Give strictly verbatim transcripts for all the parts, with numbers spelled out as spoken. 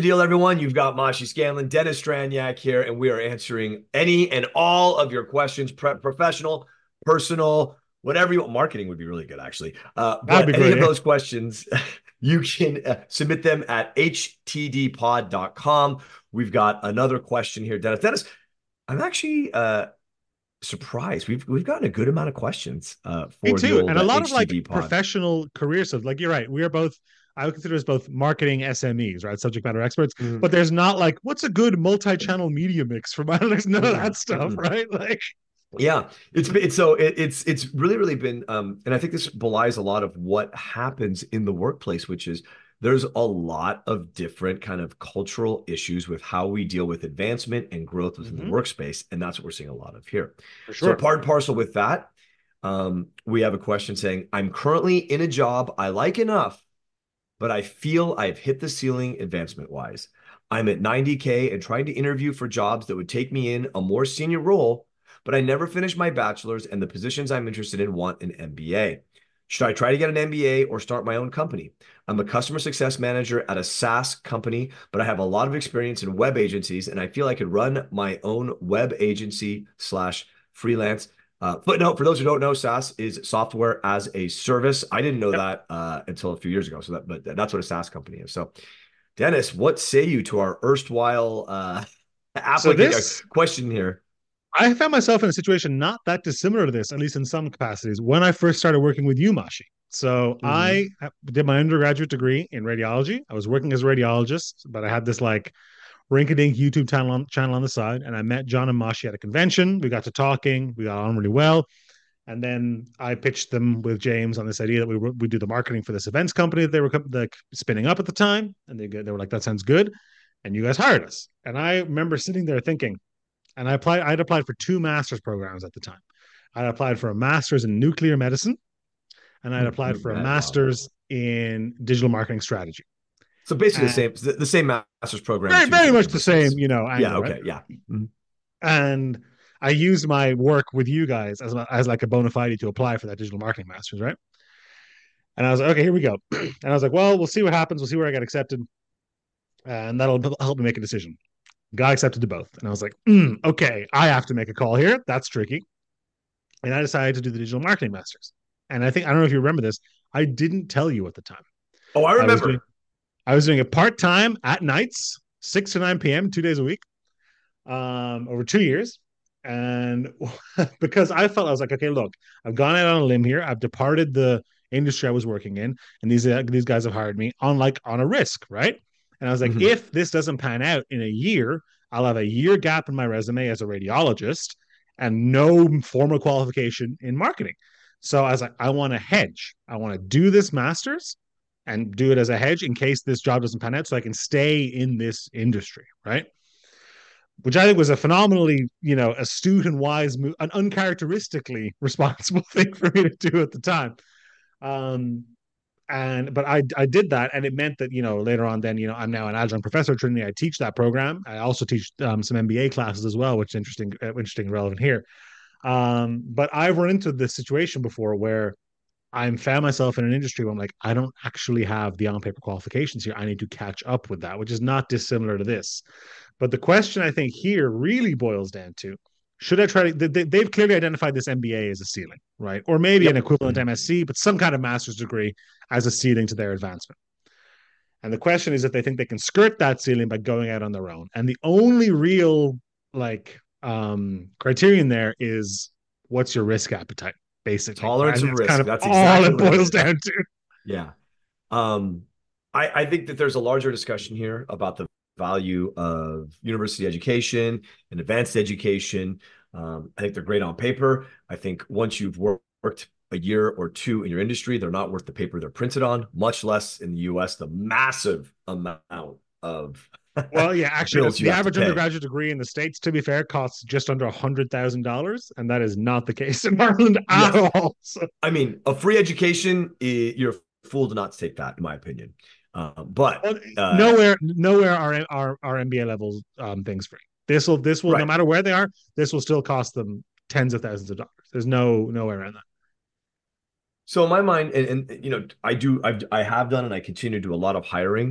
deal, everyone. You've got Mashi Scanlon, Dennis Straniak here, and we are answering any and all of your questions, pre- professional, personal, whatever you want. Marketing would be really good, actually. Uh, That'd be but any great. of Yeah. those questions, you can uh, submit them at h t d pod dot com. We've got another question here, Dennis. Dennis, I'm actually uh, surprised. We've we've gotten a good amount of questions uh, Me for the too. old And a uh, lot of like H T D pod. professional career stuff. Like you're right. We are both, I would consider us both marketing S M Es, right? Subject matter experts. Mm, But there's not like, what's a good multi-channel media mix for my there's none of mm, that stuff, mm. right? Like Yeah, it's it's so it, it's it's really really been um and I think this belies a lot of what happens in the workplace, which is there's a lot of different kind of cultural issues with how we deal with advancement and growth within the hmm workspace, and that's what we're seeing a lot of here. for So sure. part and parcel with that, um, we have a question saying, I'm currently in a job I like enough, but I feel I've hit the ceiling advancement wise. I'm at ninety K and trying to interview for jobs that would take me in a more senior role, but I never finished my bachelor's and the positions I'm interested in want an M B A. Should I try to get an M B A or start my own company? I'm a customer success manager at a SaaS company, but I have a lot of experience in web agencies and I feel I could run my own web agency slash freelance. Uh, footnote for those who don't know, SaaS is software as a service. I didn't know Yep. that uh, until a few years ago. So that, but that's what a SaaS company is. So, Dennis, what say you to our erstwhile uh, So applicant this question here? I found myself in a situation not that dissimilar to this, at least in some capacities, when I first started working with you, Mashi. So I Mm-hmm. did my undergraduate degree in radiology. I was working as a radiologist, but I had this like rinky-dink YouTube channel on, channel on the side, and I met John and Mashi at a convention. We got to talking. We got on really well. And then I pitched them with James on this idea that we we do the marketing for this events company that they were like spinning up at the time, and they they were like, "That sounds good," and you guys hired us. And I remember sitting there thinking, and I applied. I'd applied for two master's programs at the time. I applied for a master's in nuclear medicine, and I'd applied for a Wow. master's in digital marketing strategy. So basically the And same the, the same master's program, very, two very different much the same, universities. you know, Yeah. angle, right? Okay. Yeah. Mhm. And I used my work with you guys as, as like a bona fide to apply for that digital marketing master's, right? And I was like, okay, here we go. And I was like, well, we'll see what happens. We'll see where I get accepted, and that'll help me make a decision. Got accepted to both, and I was like, mm, okay, I have to make a call here. That's tricky. And I decided to do the digital marketing masters. And I think I don't know if you remember this. I didn't tell you at the time. Oh, I I was doing remember. I was doing it part time at nights, six to nine p m, two days a week, um, over two years. And because I felt I was like, okay, look, I've gone out on a limb here. I've departed the industry I was working in, and these uh, these guys have hired me on like on a risk, right? And I was like, Mhm. if this doesn't pan out in a year, I'll have a year gap in my resume as a radiologist and no formal qualification in marketing. So I was like, I want to hedge. I want to do this master's and do it as a hedge in case this job doesn't pan out, so I can stay in this industry, right? Which I think was a phenomenally, you know, astute and wise move, an uncharacteristically responsible thing for me to do at the time. Um, and but I I did that, and it meant that you know later on, then you know I'm now an adjunct professor at Trinity. I teach that program. I also teach um, some M B A classes as well, which is interesting, uh, interesting, and relevant here. Um, but I've run into this situation before where I'm found myself in an industry where I'm like, I don't actually have the on paper qualifications here. I need to catch up with that, which is not dissimilar to this. But the question I think here really boils down to should I try to? They, they've clearly identified this M B A as a ceiling, right? Or maybe an Yep. equivalent Mhm. M S C, but some kind of master's degree as a ceiling to their advancement. And the question is if they think they can skirt that ceiling by going out on their own. And the only real like um criterion there is what's your risk appetite, basically. Tolerance And of that's kind risk. of That's all exactly it what it boils is. down to. Yeah. Um, I, I think that there's a larger discussion here about the value of university education and advanced education. Um, I think they're great on paper. I think once you've worked a year or two in your industry, they're not worth the paper they're printed on, much less in the U S, the massive amount of Well, yeah, actually, the, bills you the have to average pay. undergraduate degree in the States, to be fair, costs just under one hundred thousand dollars. And that is not the case in Ireland at Yeah. all. So, I mean, a free education, you're a fool to not take that, in my opinion. Um, but well, uh, nowhere, nowhere are, are, are M B A levels um, things free. This will, this will, no right. matter where they are, this will still cost them tens of thousands of dollars. There's no, nowhere around that. So in my mind, and, and you know, I do, I've, I have done, and I continue to do a lot of hiring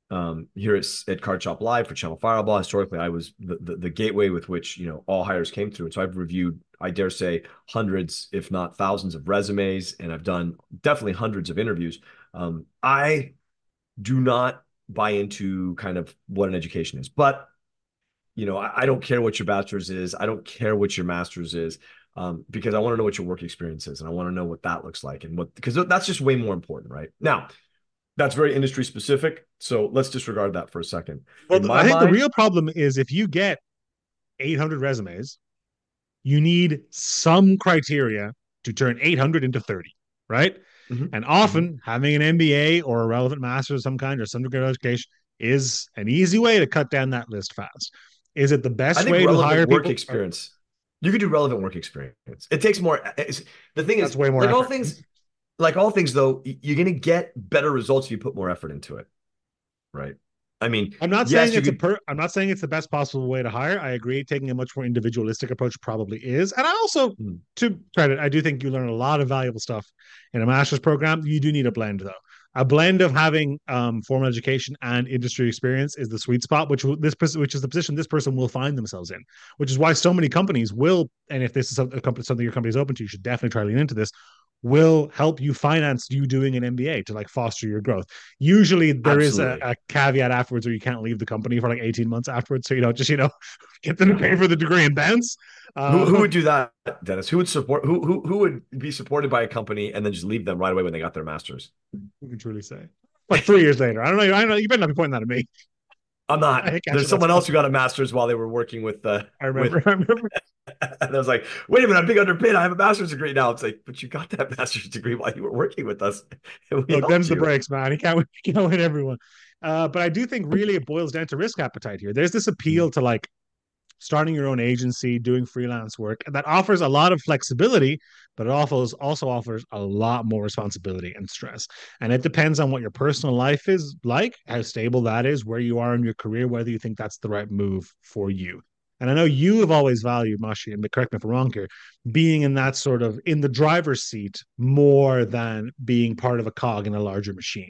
um, here at, at Card Shop Live for Channel Fireball. Historically, I was the, the, the gateway with which, you know, all hires came through. And so I've reviewed, I dare say, hundreds, if not thousands of resumes, and I've done definitely hundreds of interviews. Um, I do not buy into kind of what an education is, but, you know, I, I don't care what your bachelor's is. I don't care what your master's is. Um, because I want to know what your work experience is, and I want to know what that looks like, and what, because that's just way more important, right? Now, that's very industry specific. So let's disregard that for a second. Well, In my I think mind, the real problem is if you get eight hundred resumes, you need some criteria to turn eight hundred into thirty, right? mm-hmm, And mm-hmm. often having an M B A or a relevant master's of some kind or some degree of education is an easy way to cut down that list fast. Is it the I best think way to relevant hire work people? experience. You could do relevant work experience. It takes more. The thing That's is, way more like all effort. things, like all things, though, you're going to get better results if you put more effort into it, right? I mean, I'm not saying yes, you it's a could. per. I'm not saying it's the best possible way to hire. I agree. Taking a much more individualistic approach probably is, and I also, Hmm. to credit, I do think you learn a lot of valuable stuff in a master's program. You do need a blend, though. A blend of having um, formal education and industry experience is the sweet spot, which this which is the position this person will find themselves in. Which is why so many companies will, and if this is a company, something your company is open to, you should definitely try to lean into this. Will help you finance you doing an M B A to like foster your growth. Usually there is a, Absolutely. a caveat afterwards where you can't leave the company for like eighteen months afterwards. So, you know, just, you know, get them to Yeah. pay for the degree and bounce. Who who Uh, would do that, Dennis? Who would support? Who who who would be supported by a company and then just leave them right away when they got their masters? who can truly say? Like three years later. I don't know. I don't know. You better not be pointing that at me. I'm I not. hate catching There's that someone stuff. else who got a master's while they were working with uh I with remember. I remember. and I was like, wait a minute, I'm being underpaid. I have a master's degree now. It's like, but you got that master's degree while you were working with us, and we Look, helped them's the you. breaks, man. He can't, he can't win everyone. Uh, but I do think really it boils down to risk appetite here. There's this appeal to like starting your own agency, doing freelance work that offers a lot of flexibility, but it offers also offers a lot more responsibility and stress. And it depends on what your personal life is like, how stable that is, where you are in your career, whether you think that's the right move for you. And I know you have always valued, Mashi, and correct me if I'm wrong here, being in that sort of in the driver's seat more than being part of a cog in a larger machine.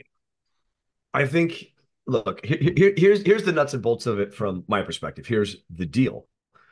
I think, look, here, here, here's here's the nuts and bolts of it from my perspective. Here's the deal.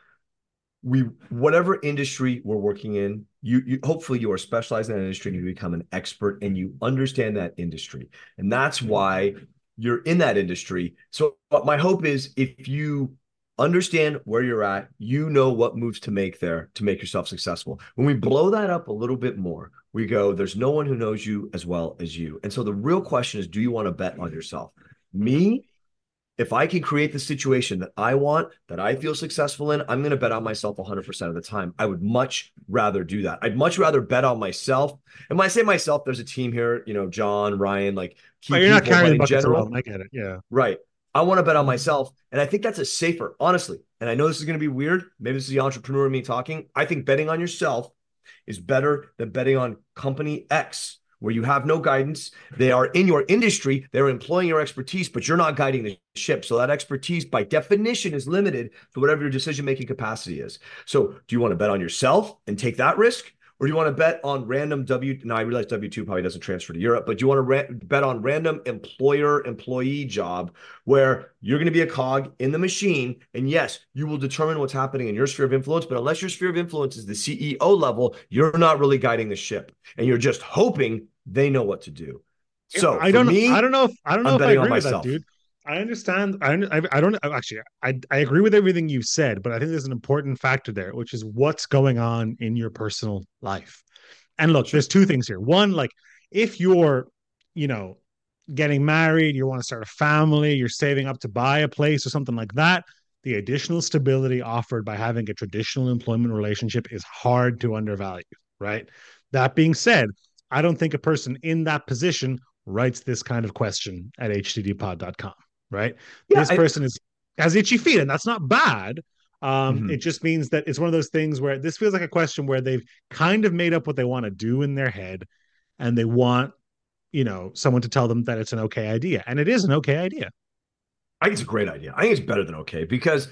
We whatever industry we're working in, you, you hopefully you are specialized in that industry and you become an expert and you understand that industry. And that's why you're in that industry. So my hope is if you understand where you're at, you know what moves to make there to make yourself successful. When we blow that up a little bit more, we go, there's no one who knows you as well as you. And so the real question is, do you want to bet on yourself? Me, if I can create the situation that I want, that I feel successful in, I'm going to bet on myself one hundred percent of the time. I would much rather do that. I'd much rather bet on myself. And when I say myself, there's a team here, you know, John, Ryan, like But key you're not people, carrying but the in buckets alone. general, I get it. Yeah. right. I want to bet on myself. And I think that's a safer, honestly. And I know this is going to be weird. Maybe this is the entrepreneur in me talking. I think betting on yourself is better than betting on company X, where you have no guidance. They are in your industry, they're employing your expertise, but you're not guiding the ship. So that expertise, by definition, is limited to whatever your decision-making capacity is. So do you want to bet on yourself and take that risk? Or do you want to bet on random W? Now I realize W two probably doesn't transfer to Europe, but do you want to ra- bet on random employer-employee job where you're going to be a cog in the machine? And yes, you will determine what's happening in your sphere of influence, but unless your sphere of influence is the C E O level, you're not really guiding the ship, and you're just hoping they know what to do. So I for don't I me, don't know if I don't know I'm if I betting on agree with that, myself. dude. I understand. I I, I don't actually. I I agree with everything you've said, but I think there's an important factor there, which is what's going on in your personal life. And look, Sure. there's two things here. One, like if you're, you know, getting married, you want to start a family, you're saving up to buy a place or something like that, the additional stability offered by having a traditional employment relationship is hard to undervalue, right? That being said, I don't think a person in that position writes this kind of question at h t d pod dot com, right? Yeah. This I, person is has itchy feet, and that's not bad. Um, it mhm. just means that it's one of those things where this feels like a question where they've kind of made up what they want to do in their head, and they want, you know, someone to tell them that it's an okay idea, and it is an okay idea. I think it's a great idea. I think it's better than okay because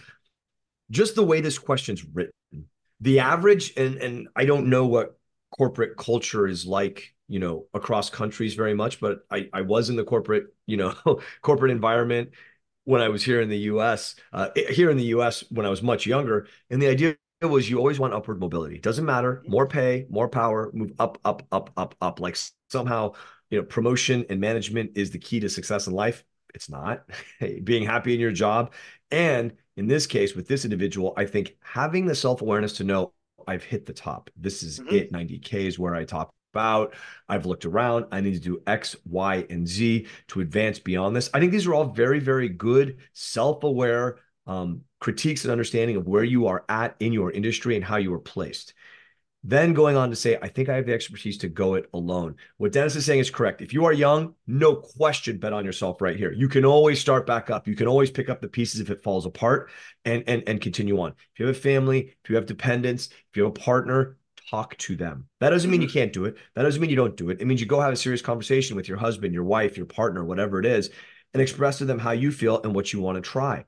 just the way this question's written, the average, and and I don't know what corporate culture is like you know, across countries very much, but I, I was in the corporate, you know, corporate environment when I was here in the U S, uh, here in the U S when I was much younger. And the idea was you always want upward mobility. Doesn't matter, more pay, more power, move up, up, up, up, up. Like somehow, you know, promotion and management is the key to success in life. It's not. Being happy in your job. And in this case, with this individual, I think having the self-awareness to know I've hit the top. This is Mhm. it. ninety K is where I top out. I've looked around. I need to do X, Y, and Z to advance beyond this. I think these are all very, very good, self-aware um, critiques and understanding of where you are at in your industry and how you are placed. Then going on to say, I think I have the expertise to go it alone. What Dennis is saying is correct. If you are young, no question, bet on yourself right here. You can always start back up. You can always pick up the pieces if it falls apart and, and, and continue on. If you have a family, if you have dependents, if you have a partner, talk to them. That doesn't mean you Mhm. can't do it. That doesn't mean you don't do it. It means you go have a serious conversation with your husband, your wife, your partner, whatever it is, and express to them how you feel and what you want to try.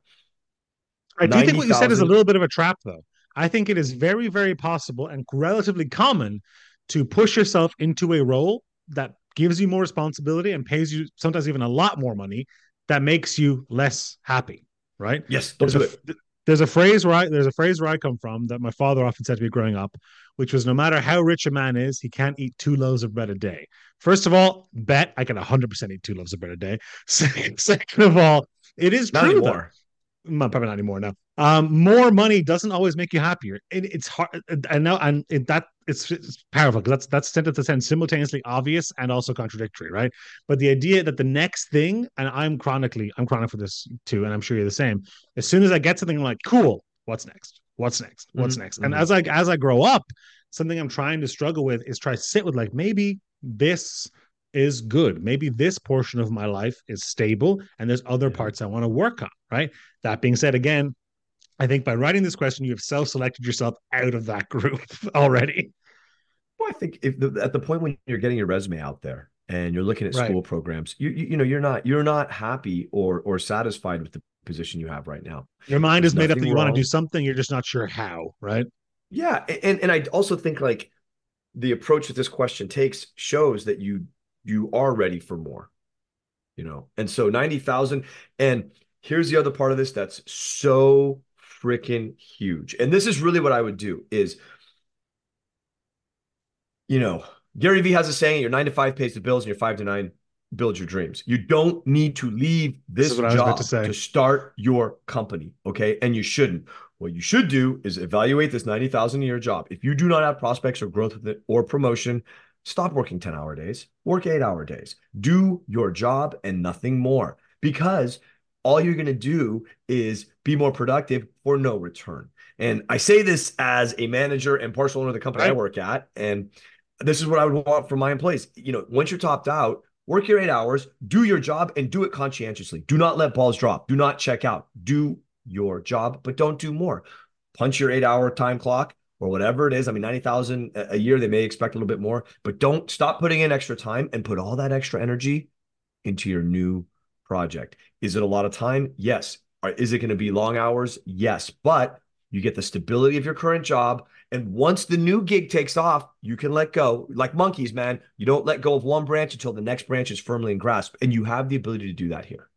I do think what you said is a ninety thousand. little bit of a trap, though. I think it is very, very possible and relatively common to push yourself into a role that gives you more responsibility and pays you sometimes even a lot more money that makes you less happy, right? Yes, don't There's a do it. there's a phrase where I, there's a phrase where I come from that my father often said to me growing up, which was no matter how rich a man is, he can't eat two loaves of bread a day. First of all, bet I can one hundred percent eat two loaves of bread a day. Second of all, it is Not true though. anymore. Well, probably not anymore now. Um, more money doesn't always make you happier. It, it's hard. I know, and it, that it's, it's powerful because that's that's sentence that sounds simultaneously obvious and also contradictory, right? But the idea that the next thing, and I'm chronically, I'm chronic for this too, and I'm sure you're the same. As soon as I get something, I'm like, cool. What's next? What's next? What's Mm-hmm, next? And mm-hmm. as I as I grow up, something I'm trying to struggle with is try to sit with like maybe this is good. Maybe this portion of my life is stable and there's other Yeah. parts I want to work on, right? That being said, again, I think by writing this question, you have self-selected yourself out of that group already. Well, I think if the, at the point when you're getting your resume out there and you're looking at Right. school programs, you, you you know you're not you're not happy or or satisfied with the position you have right now. Your mind There's is made up that nothing you want to do wrong. something, you're just not sure how, right? Yeah, and and I also think like the approach that this question takes shows that you you are ready for more, you know. And so ninety thousand, and here's the other part of this that's so freaking huge. And this is really what I would do is, you know, Gary Vee has a saying, your nine to five pays the bills and your five to nine builds your dreams. You don't need to leave This is this what I was about to job say. to start your company. Okay. And you shouldn't. What you should do is evaluate this ninety thousand a year job. If you do not have prospects or growth with it or promotion, stop working ten hour days, work eight hour days, do your job and nothing more, because all you're going to do is be more productive for no return. And I say this as a manager and partial owner of the company I Right. work at. And this is what I would want from my employees. You know, once you're topped out, work your eight hours, do your job, and do it conscientiously. Do not let balls drop. Do not check out. Do your job, but don't do more. Punch your eight hour time clock or whatever it is. I mean, ninety thousand a year, they may expect a little bit more, but don't stop putting in extra time and put all that extra energy into your new project. Is it a lot of time? Yes. Is it going to be long hours? Yes. But you get the stability of your current job. And once the new gig takes off, you can let go. Like monkeys, man. You don't let go of one branch until the next branch is firmly in grasp. And you have the ability to do that here.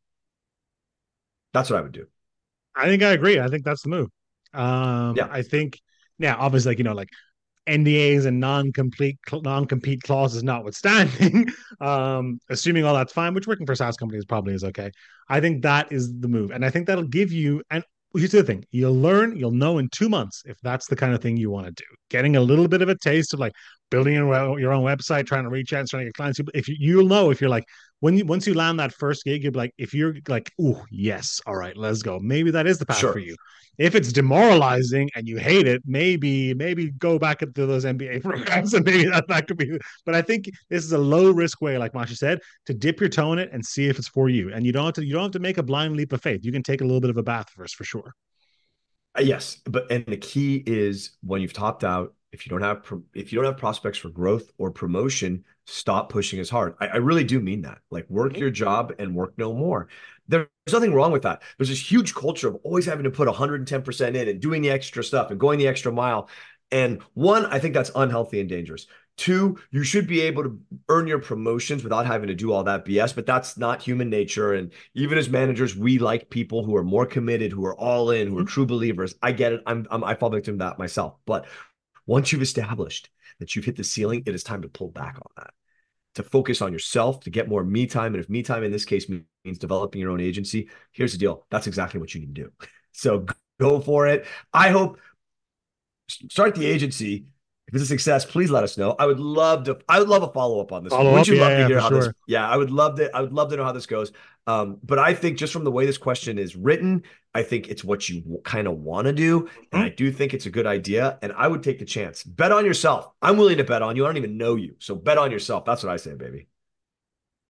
That's what I would do. I think I agree. I think that's the move. Um, Yeah, I think now, obviously, like, you know, like N D As and non-complete non-compete clauses notwithstanding, um, assuming all that's fine, which working for SaaS companies probably is okay. I think that is the move, and I think that'll give you. And here's the thing: you'll learn, you'll know in two months if that's the kind of thing you want to do. Getting a little bit of a taste of like building your, your own website, trying to reach out, and trying to get clients. If you, you'll know if you're like when you once you land that first gig, you'll be like, if you're like, oh yes, all right, let's go. Maybe that is the path for sure. you. If it's demoralizing and you hate it, maybe maybe go back into those M B A programs and maybe that, that could be. But I think this is a low risk way, like Masha said, to dip your toe in it and see if it's for you. And you don't have to you don't have to make a blind leap of faith. You can take a little bit of a bath first for sure. Uh, Yes, but and the key is when you've topped out, if you don't have if you don't have prospects for growth or promotion, stop pushing as hard. I, I really do mean that. Like work Mhm. your job and work no more. There's nothing wrong with that. There's this huge culture of always having to put one hundred ten percent in and doing the extra stuff and going the extra mile. And one, I think that's unhealthy and dangerous. Two, you should be able to earn your promotions without having to do all that B S, but that's not human nature. And even as managers, we like people who are more committed, who are all in, who are true believers. I get it. I'm, I'm I fall victim to that myself. But once you've established that you've hit the ceiling, it is time to pull back on that, to focus on yourself, to get more me time. And if me time in this case means developing your own agency, here's the deal. That's exactly what you need to do. So go for it. I hope start the agency. If it's a success, please let us know. I would love to. I would love a follow up on this. Follow Would up, you yeah, love to yeah, hear for how sure. this? Yeah, I would love to. I would love to know how this goes. Um, but I think just from the way this question is written, I think it's what you w- kind of want to do, and I do think it's a good idea. And I would take the chance. Bet on yourself. I'm willing to bet on you. I don't even know you, so bet on yourself. That's what I say, baby.